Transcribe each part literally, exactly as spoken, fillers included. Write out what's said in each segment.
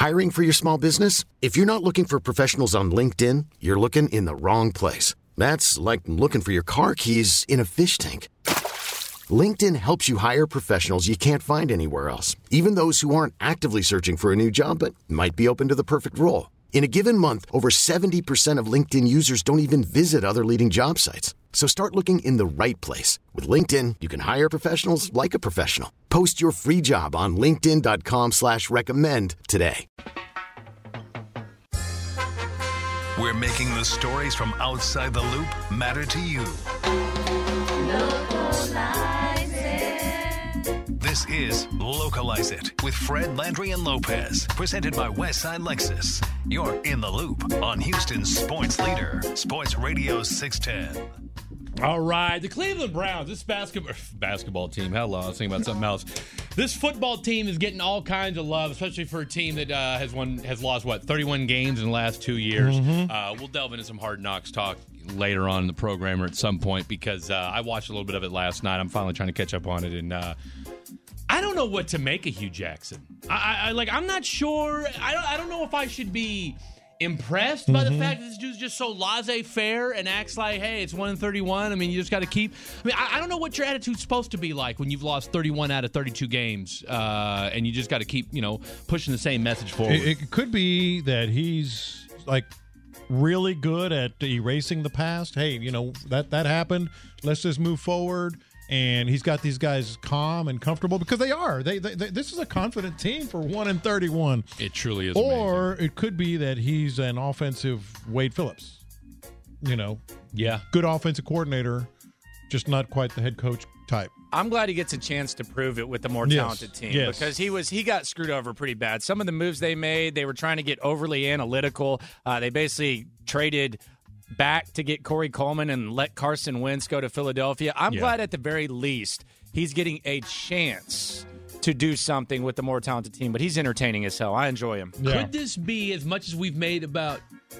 Hiring for your small business? If you're not looking for professionals on LinkedIn, you're looking in the wrong place. That's like looking for your car keys in a fish tank. LinkedIn helps you hire professionals you can't find anywhere else, even those who aren't actively searching for a new job but might be open to the perfect role. In a given month, over seventy percent of LinkedIn users don't even visit other leading job sites. So start looking in the right place. With LinkedIn, you can hire professionals like a professional. Post your free job on linkedin.com slash recommend today. We're making the stories from outside the loop matter to you. Localize it. This is Localize It with Fred, Landry, and Lopez. Presented by Westside Lexus. You're in the loop on Houston's sports leader, Sports Radio six ten. All right, the Cleveland Browns, this basketball basketball team, hello, I was thinking about something else. This football team is getting all kinds of love, especially for a team that uh, has won, has lost, what, thirty-one games in the last two years. Mm-hmm. Uh, we'll delve into some Hard Knocks talk later on in the program or at some point because uh, I watched a little bit of it last night. I'm finally trying to catch up on it, and uh, I don't know what to make of Hugh Jackson. I, I, I like, I'm not sure. I don't, I don't know if I should be impressed by mm-hmm. the fact that this dude's just so laissez-faire and acts like, hey, it's one and thirty-one. I mean, you just got to keep. I mean, I, I don't know what your attitude's supposed to be like when you've lost thirty-one out of thirty-two games, uh, and you just got to keep, you know, pushing the same message forward. It, it could be that he's like really good at erasing the past. Hey, you know, that that happened. Let's just move forward. And he's got these guys calm and comfortable because they are. They, they, they this is a confident team for one and thirty-one. It truly is. Or amazing. It could be that he's an offensive Wade Phillips. You know, yeah, good offensive coordinator, just not quite the head coach type. I'm glad he gets a chance to prove it with the more yes. talented team yes. because he was he got screwed over pretty bad. Some of the moves they made, they were trying to get overly analytical. Uh, they basically traded back to get Corey Coleman and let Carson Wentz go to Philadelphia. I'm yeah. glad at the very least he's getting a chance to do something with the more talented team, but he's entertaining as hell. I enjoy him. Yeah. Could this be, as much as we've made about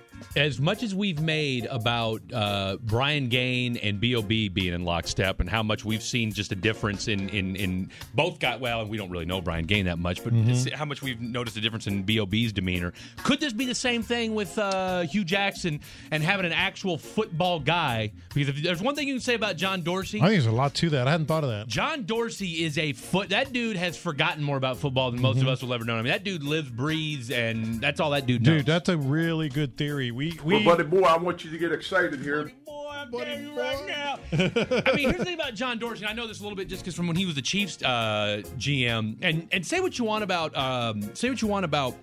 as much as we've made about uh, Brian Gaine and B O B being in lockstep and how much we've seen just a difference in, in, in both got, well, and we don't really know Brian Gaine that much, but mm-hmm. how much we've noticed a difference in B O B's demeanor. Could this be the same thing with uh, Hugh Jackson and having an actual football guy? Because if there's one thing you can say about John Dorsey. I think there's a lot to that. I hadn't thought of that. John Dorsey is a foot. That dude has forgotten more about football than most mm-hmm. of us will ever know. I mean, that dude lives, breathes, and that's all that dude knows. Dude, that's a really good theory. We, we, well, buddy boy, I want you to get excited here. Buddy boy, I'm telling you right now. I mean, here's the thing about John Dorsey. I know this a little bit just because from when he was the Chiefs uh, G M. And and say what you want about um, say what you want about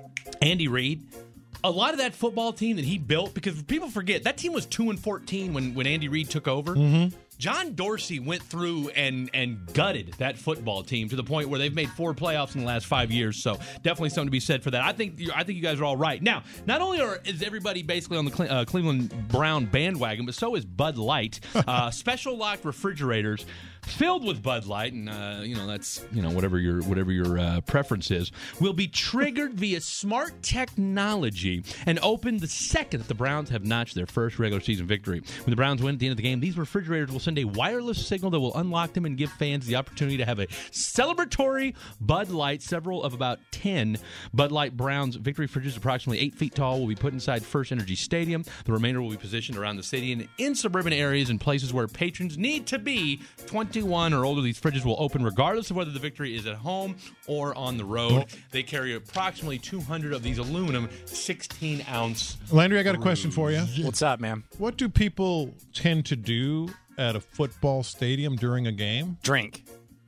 Andy Reid. A lot of that football team that he built, because people forget that team was two and fourteen when when Andy Reid took over. Mm-hmm. John Dorsey went through and and gutted that football team to the point where they've made four playoffs in the last five years. So definitely something to be said for that. I think I think you guys are all right. Now, not only are is everybody basically on the Cle- uh, Cleveland Brown bandwagon, but so is Bud Light. Uh, special locked refrigerators filled with Bud Light, and uh, you know that's you know whatever your whatever your uh, preference is, will be triggered via smart technology and open the second that the Browns have notched their first regular season victory. When the Browns win at the end of the game, these refrigerators will send a wireless signal that will unlock them and give fans the opportunity to have a celebratory Bud Light. Several of about ten Bud Light Browns victory fridges, approximately eight feet tall, will be put inside First Energy Stadium. The remainder will be positioned around the city and in suburban areas and places where patrons need to be twenty-one or older. These fridges will open regardless of whether the victory is at home or on the road. They carry approximately two hundred of these aluminum sixteen ounce. Landry, I got a question for you. What's up, man? What do people tend to do at a football stadium during a game? Drink.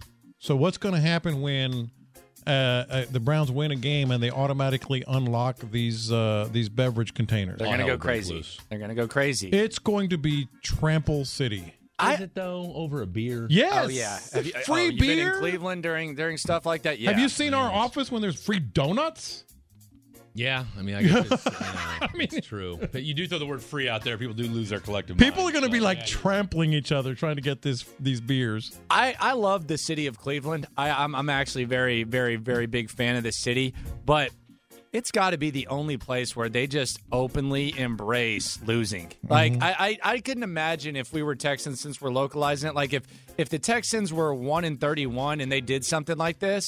So what's going to happen when uh, uh, the Browns win a game and they automatically unlock these uh, these beverage containers? They're going to go crazy. They're going to go crazy. It's going to be Trample City. Is I, it though over a beer? Yes. Oh yeah. Have you, free oh, you've beer. been in Cleveland during during stuff like that. Yeah. Have you seen our office when there's free donuts? Yeah, I mean, I guess it's, you know, I mean, it's true. But you do throw the word free out there, people do lose their collective People mind, are going to so, be like yeah, trampling each other trying to get this these beers. I, I love the city of Cleveland. I, I'm I'm actually very very very big fan of this city, but it's got to be the only place where they just openly embrace losing. Mm-hmm. Like I, I I couldn't imagine if we were Texans, since we're localizing it. Like if if the Texans were one and thirty-one and they did something like this.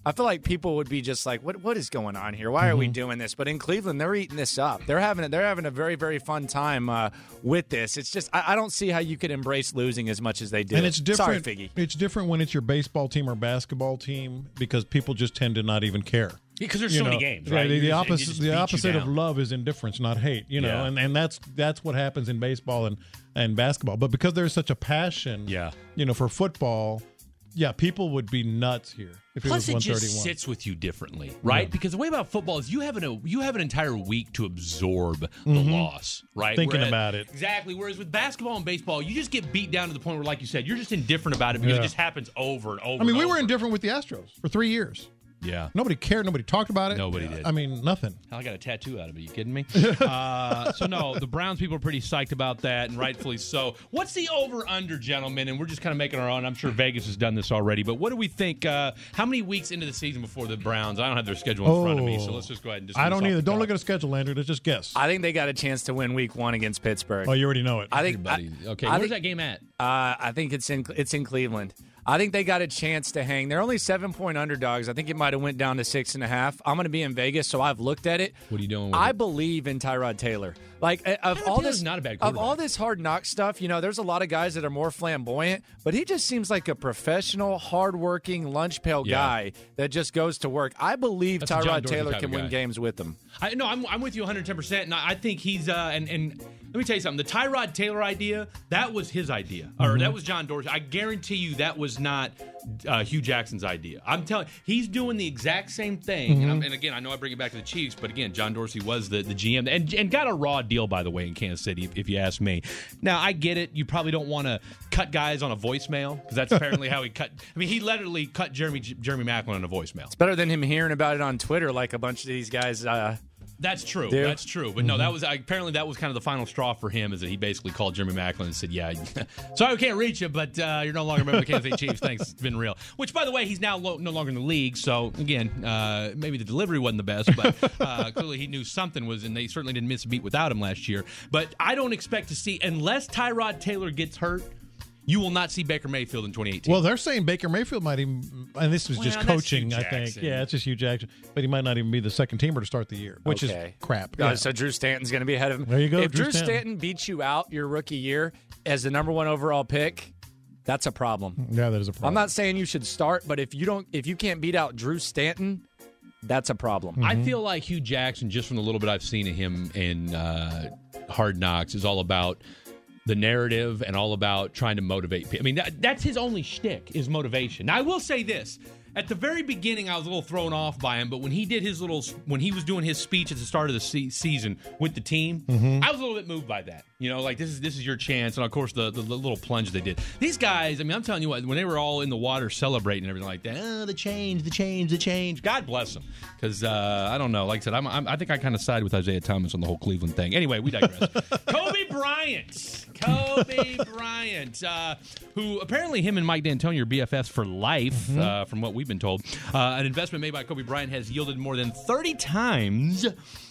I feel like people would be just like, "What? What is going on here? Why are Mm-hmm. we doing this?" But in Cleveland, they're eating this up. They're having a, they're having a very very fun time uh, with this. It's just I, I don't see how you could embrace losing as much as they do. And it's different. Sorry, Figgy. It's different when it's your baseball team or basketball team because people just tend to not even care. Because there's You so know, many games, yeah, right? The, You the just- it opposite, just the beats you opposite of down. love is indifference, not hate. You know, Yeah. and, and that's that's what happens in baseball and, and basketball. But because there's such a passion, Yeah. you know, for football, yeah, people would be nuts here if Plus, it it was one just thirty-one. sits with you differently, right? Because the way about football is you have an a, you have an entire week to absorb the loss, right? Mm-hmm. Thinking Whereas- about it. exactly. Whereas with basketball and baseball, you just get beat down to the point where, like you said, you're just indifferent about it because Yeah. it just happens over and over. I mean, and we were over. indifferent with the Astros for three years. Yeah. Nobody cared. Nobody talked about it. Nobody did. I mean, nothing. Hell, I got a tattoo out of it. You kidding me? uh, so, no, the Browns people are pretty psyched about that, and rightfully so. What's the over-under, gentlemen? And we're just kind of making our own. I'm sure Vegas has done this already, but what do we think? Uh, how many weeks into the season before the Browns? I don't have their schedule in front of me, so let's just go ahead and just I don't off either. the Don't top. look at a schedule, Andrew. Let's just guess. I think they got a chance to win Week One against Pittsburgh. Oh, you already know it. I think. I, Everybody. Okay, I where's think- that game at? Uh, I think it's in it's in Cleveland. I think they got a chance to hang. They're only seven point underdogs. I think it might have went down to six and a half. I'm going to be in Vegas, so I've looked at it. What are you doing with I it? believe in Tyrod Taylor. Like uh, of Tyrod all Taylor's this, not a bad of quarterback. all this hard knock stuff, you know, there's a lot of guys that are more flamboyant, but he just seems like a professional, hardworking, lunch pail Yeah. guy that just goes to work. I believe That's a John Tyrod Dorsey Taylor type can of win guy. games with them. I, no, I'm, I'm with you one hundred ten percent, and I I think he's uh, and and let me tell you something. The Tyrod Taylor idea, that was his idea, or that was John Dorsey. I guarantee you that was not uh, Hugh Jackson's idea. I'm telling, he's doing the exact same thing. And, I'm, and again, I know I bring it back to the Chiefs, but again, John Dorsey was the, the G M and and got a raw deal, by the way, in Kansas City, if, if you ask me. Now I get it. You probably don't want to cut guys on a voicemail because that's apparently how he cut. I mean, he literally cut Jeremy Jeremy Maclin on a voicemail. Better than him hearing about it on Twitter like a bunch of these guys. Uh, That's true. Dude. That's true. But no, that was apparently that was kind of the final straw for him, is that he basically called Jeremy Maclin and said, "Yeah, sorry we can't reach you, but uh, you're no longer a member of the Kansas City Chiefs. Thanks, it's been real." Which, by the way, he's now lo- no longer in the league. So again, uh, maybe the delivery wasn't the best, but uh, clearly he knew something was, and they certainly didn't miss a beat without him last year. But I don't expect to see, unless Tyrod Taylor gets hurt, you will not see Baker Mayfield in twenty eighteen. Well, they're saying Baker Mayfield might even, and this was Well, just that's coaching, Hugh I think. Jackson. Yeah, it's just Hugh Jackson. But he might not even be the second teamer to start the year, which Okay. is crap. Uh, Yeah. So Drew Stanton's going to be ahead of him. There you go, If Drew Drew, Stanton. Stanton beats you out your rookie year as the number one overall pick, that's a problem. yeah, that is a problem. I'm not saying you should start, but if you don't, if you can't beat out Drew Stanton, that's a problem. I feel like Hugh Jackson, just from the little bit I've seen of him in uh, Hard Knocks, is all about the narrative and all about trying to motivate people. I mean, that, that's his only shtick, is motivation. Now, I will say this. At the very beginning, I was a little thrown off by him, but when he did his little, when he was doing his speech at the start of the se- season with the team, I was a little bit moved by that. You know, like this is this is your chance, and of course the, the the little plunge they did. These guys, I mean, I'm telling you what, when they were all in the water celebrating and everything like that, oh, the change, the change, the change. God bless them, because uh, I don't know. Like I said, I'm, I'm, I think I kind of side with Isaiah Thomas on the whole Cleveland thing. Anyway, we digress. Kobe Bryant, Kobe Bryant, uh, who apparently him and Mike D'Antoni are B F Fs for life, uh, from what we've been told. Uh, an investment made by Kobe Bryant has yielded more than thirty times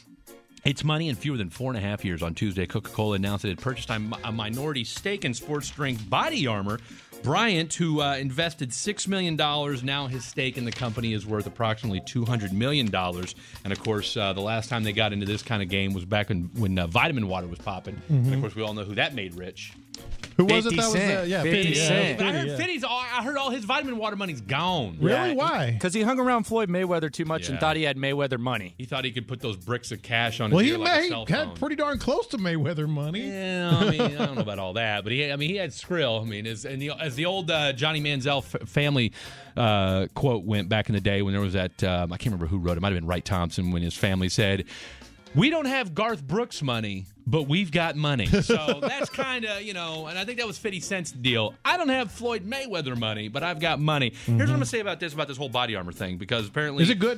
its money in fewer than four and a half years. On Tuesday, Coca-Cola announced it had purchased a, a minority stake in sports drink Body Armor. Bryant, who uh, invested six million dollars, now his stake in the company is worth approximately two hundred million dollars. And, of course, uh, the last time they got into this kind of game was back when, when uh, vitamin water was popping. And, of course, we all know who that made rich. Who was it? fifty That was Cent. uh, yeah, fifty fifty yeah, Cent. fifty, I heard yeah. Fitty's, I heard all his vitamin water money's gone. Really? Why? Because he hung around Floyd Mayweather too much Yeah. and thought he had Mayweather money. He thought he could put those bricks of cash on Well, his he ear like a may cell phone. had pretty darn close to Mayweather money. Yeah, I mean, I don't know about all that, but he, I mean, he had Skrill. I mean, as, and the, as the old uh, Johnny Manziel f- family uh, quote went back in the day when there was that, um, I can't remember who wrote it. It might have been Wright Thompson, when his family said, "We don't have Garth Brooks money, but we've got money." So that's kind of, you know, and I think that was fifty Cent's deal. I don't have Floyd Mayweather money, but I've got money. Here's what I'm going to say about this, about this whole Body Armor thing, because apparently... Is it good?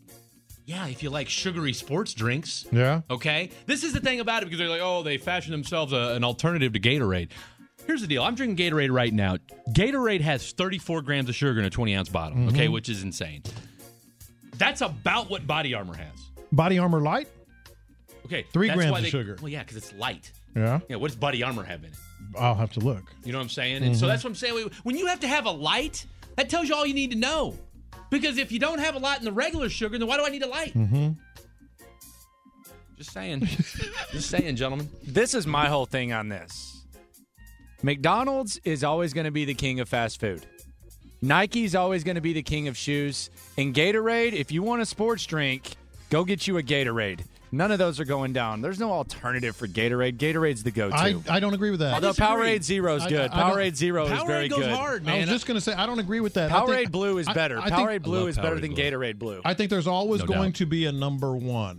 Yeah, if you like sugary sports drinks. Yeah. Okay? This is the thing about it, because they're like, oh, they fashion themselves a, an alternative to Gatorade. Here's the deal. I'm drinking Gatorade right now. Gatorade has thirty-four grams of sugar in a twenty-ounce bottle, Mm-hmm. okay, which is insane. That's about what Body Armor has. Body Armor Light? Okay. Three that's grams why of they- sugar. Well, yeah, because it's light. Yeah. Yeah, what does Body Armor have in it? I'll have to look. You know what I'm saying? Mm-hmm. And so that's what I'm saying. When you have to have a light, that tells you all you need to know. Because if you don't have a lot in the regular sugar, then why do I need a light? Mm-hmm. Just saying. Just saying, gentlemen. This is my whole thing on this. McDonald's is always going to be the king of fast food. Nike's always going to be the king of shoes. And Gatorade, if you want a sports drink, go get you a Gatorade. None of those are going down. There's no alternative for Gatorade. Gatorade's the go-to. I, I don't agree with that. Although Powerade Zero is good. I- I don't- Powerade Zero is Powerade very goes good. hard, I man. was just going to say, I don't agree with that. I Powerade think- Blue is I- better. I think- Powerade Blue love is better Powerade than Blue. Gatorade Blue. I think there's always No going doubt. to be a number one.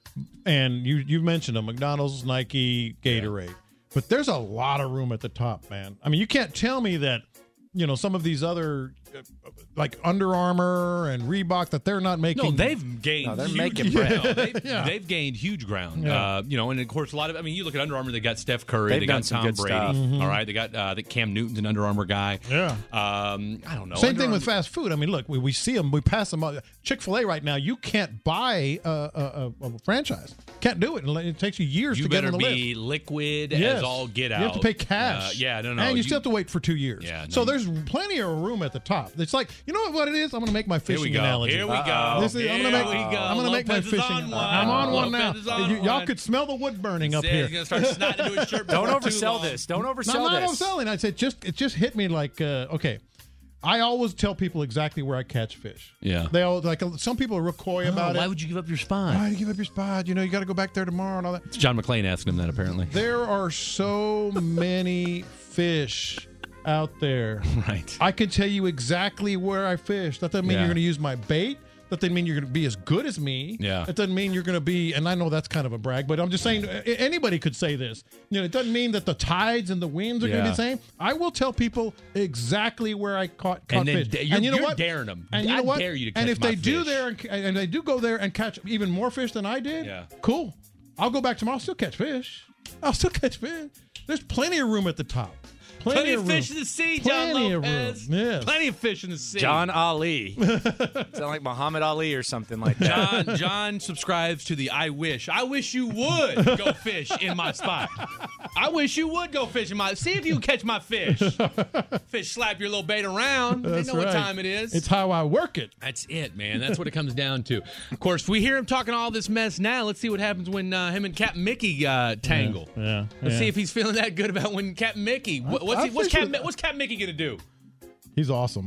And you you mentioned them, McDonald's, Nike, Gatorade. But there's a lot of room at the top, man. I mean, you can't tell me that, you know, some of these other, uh, like Under Armour and Reebok, that they're not making. No, they've gained. No, they're huge making ground. bread. They've, Yeah. they've gained huge ground. Yeah. Uh, you know, and of course, a lot of. I mean, you look at Under Armour. They got Steph Curry. They've they done got some Tom good Brady. stuff. Mm-hmm. All right, they got uh, the Cam Newton's an Under Armour guy. Yeah. Um, I don't know. Same Under thing with Armour- fast food. I mean, look, we, we see them, we pass them. Chick-fil-A right now, you can't buy a, a, a, a franchise. Can't do it. It takes you years You to get better on the be list. liquid Yes. as all get out. You have to pay cash. Uh, yeah, no, no. And you, still have to wait for two years. Yeah, no, so you- there's plenty of room at the top. It's like, you know what it is? I'm going to make my Here fishing we go. analogy. Here we Uh-oh. go. This is, I'm Here gonna make, we go. I'm gonna make my Lopez is fishing. on one. I'm on one now. Lopez is on You, y'all one. could smell the wood burning up He's here. gonna start snotting into his shirt. Don't before too oversell long. this. Don't No, oversell I'm not this. overselling. I said just it just hit me like uh, okay. I always tell people exactly where I catch fish. Yeah. They all like some people are real coy Oh, about why it. would you give up your spot? Why do you give up your spot? You know, you got to go back there tomorrow and all that. It's John McClane asking him that apparently. There are so many fish out there. Right. I can tell you exactly where I fish. That doesn't mean Yeah. you're going to use my bait. That doesn't mean you're going to be as good as me. Yeah. It doesn't mean you're going to be, and I know that's kind of a brag, but I'm just saying a- anybody could say this. You know, it doesn't mean that the tides and the winds are going to be Yeah. the same. I will tell people exactly where I caught, caught And then fish. da- you're- and you know you're what? daring 'em. And you I know what? dare you to and catch if they my do fish. there and, and they do go there and catch even more fish than I did, Yeah. cool. I'll go back tomorrow. I'll still catch fish. I'll still catch fish. There's plenty of room at the top. Plenty, Plenty of room. fish in the sea, John Plenty of Lopez. room, yes. Plenty of fish in the sea. John Ali. Sound like Muhammad Ali or something like that. John John subscribes to the I wish. I wish you would go fish in my spot. I wish you would go fish in my. See if you can catch my fish. Fish slap your little bait around. They That's know what right. time it is. It's how I work it. That's it, man. That's what it comes down to. Of course, we hear him talking all this mess now. Let's see what happens when uh, him and Captain Mickey uh, tangle. Yeah. Let's yeah. see if he's feeling that good about when Captain Mickey. What, what's I he, what's fish Captain, with- what's Captain Mickey gonna do? He's awesome.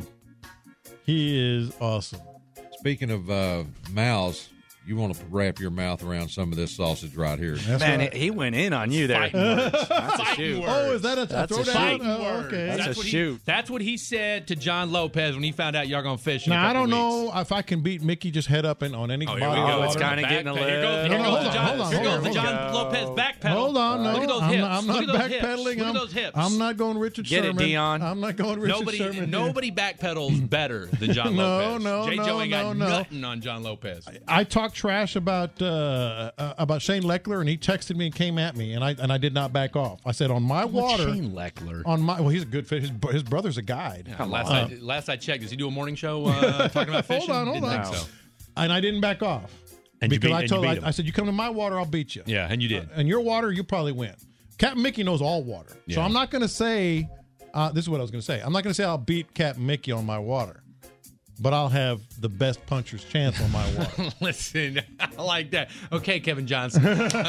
He is awesome. Speaking of uh, mouths, you want to wrap your mouth around some of this sausage right here. That's Man, right. he he went in on you there. Fighting words. That's a Fighting shoot. words. Oh, is that a, That's a throwdown? Fighting Oh, words. okay. That's a what shoot. He, that's what he said to John Lopez when he found out y'all gonna fish. In a Now I couple don't weeks. know if I can beat Mickey just head up and on any Oh, here body we of go. it's water. kinda getting a Backpedal. Here goes, little- here No, goes hold the on, John, hold on, here hold goes on, the hold John on. Lopez backpedal. Hold on, no, Look at those I'm, hips. not, I'm Look not at those hips. backpedaling. Look at I'm, those hips. I'm not going Richard Get it, Sherman. Dion. I'm not going Richard Nobody, Sherman. nobody backpedals better than John No, Lopez. no, J. no, Joe ain't got no, no. nothing on John Lopez. I talked trash about uh, uh, about Shane Leckler, and he texted me and came at me, and I and I did not back off. I said on my water, Shane Leckler. on my well, he's a good fish. His, his brother's a guide. Yeah, last, I, last I checked, does he do a morning show uh, talking about fishing? Hold on, hold Didn't on. think so. And I didn't back off And you because beat- I and you told beat I, him. I said you come to my water, I'll beat you. Yeah, and you did. And your water, you probably win. Captain Mickey knows all water, so Yeah. I'm not going to say. Uh, this is what I was going to say. I'm not going to say I'll beat Captain Mickey on my water, but I'll have the best puncher's chance on my water. Listen, I like that. Okay, Kevin Johnson.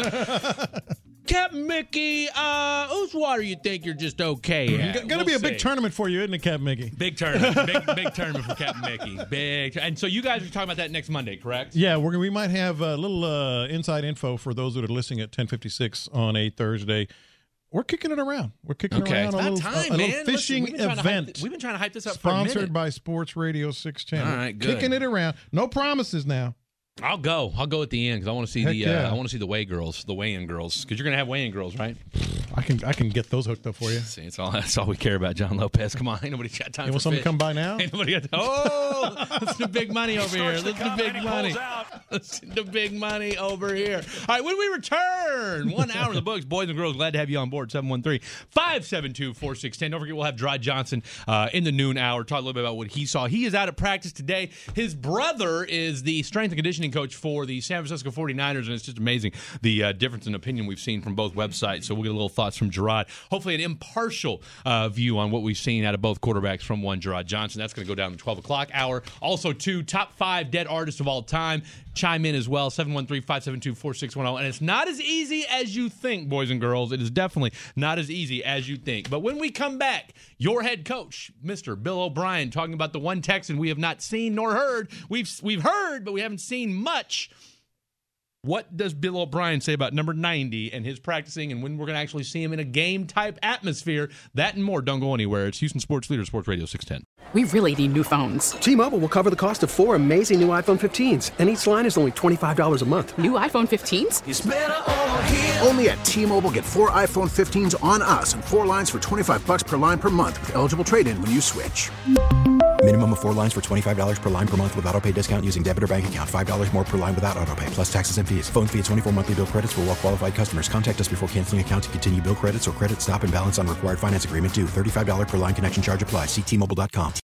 Captain Mickey, uh, whose water you think you're just okay at? Going to We'll be a see. big tournament for you, isn't it, Captain Mickey? Big tournament. Big, big tournament for Captain Mickey. Big. And so you guys are talking about that next Monday, correct? Yeah, we're, we might have a little uh, inside info for those that are listening at ten fifty-six on a Thursday. We're kicking it around. We're kicking Okay. around It's a about little, time, a, a little man. fishing Listen, we've been trying to hype event th- we've been trying to hype this up for a sponsored minute. by Sports Radio six ten. All right, good. Kicking it around. No promises now. I'll go. I'll go at the end because I want to see Heck the. yeah. Uh, I want to see the weigh girls, the weigh-in girls, because you're gonna have weigh-in girls, right? I can I can get those hooked up for you. See, it's all. That's all we care about, John Lopez. Come on, ain't nobody got time You for want someone fish. to come by now? Ain't nobody got. Oh, that's the big money over here. That's the big money. That's the big money over here. All right, when we return, one hour in the books, boys and girls, glad to have you on board. seven one three, five seven two, four six one zero. Don't forget, we'll have Dry Johnson uh, in the noon hour. Talk a little bit about what he saw. He is out at practice today. His brother is the strength and conditioning coach for the San Francisco forty-niners, and it's just amazing the uh, difference in opinion we've seen from both websites. So we'll get a little thought thoughts from Gerard. Hopefully an impartial uh, view on what we've seen out of both quarterbacks from one Gerard Johnson. That's going to go down the twelve o'clock hour. Also, two top five dead artists of all time. Chime in as well, seven one three, five seven two, four six one zero. And it's not as easy as you think, boys and girls. It is definitely not as easy as you think. But when we come back, your head coach, Mister Bill O'Brien, talking about the one Texan we have not seen nor heard. We've we've heard, but we haven't seen much. What does Bill O'Brien say about number ninety and his practicing and when we're going to actually see him in a game-type atmosphere? That and more. Don't go anywhere. It's Houston Sports Leader, Sports Radio six ten. We really need new phones. T-Mobile will cover the cost of four amazing new iPhone fifteens, and each line is only twenty-five dollars a month. New iPhone fifteens? It's better over here. Only at T-Mobile, get four iPhone fifteens on us and four lines for twenty-five bucks per line per month with eligible trade-in when you switch. Minimum of four lines for twenty-five dollars per line per month with autopay discount using debit or bank account. five dollars more per line without autopay, plus taxes and fees. Phone fee at twenty-four monthly bill credits for well-qualified customers. Contact us before canceling account to continue bill credits or credit stop and balance on required finance agreement due. thirty-five dollars per line connection charge applies. See T Mobile dot com.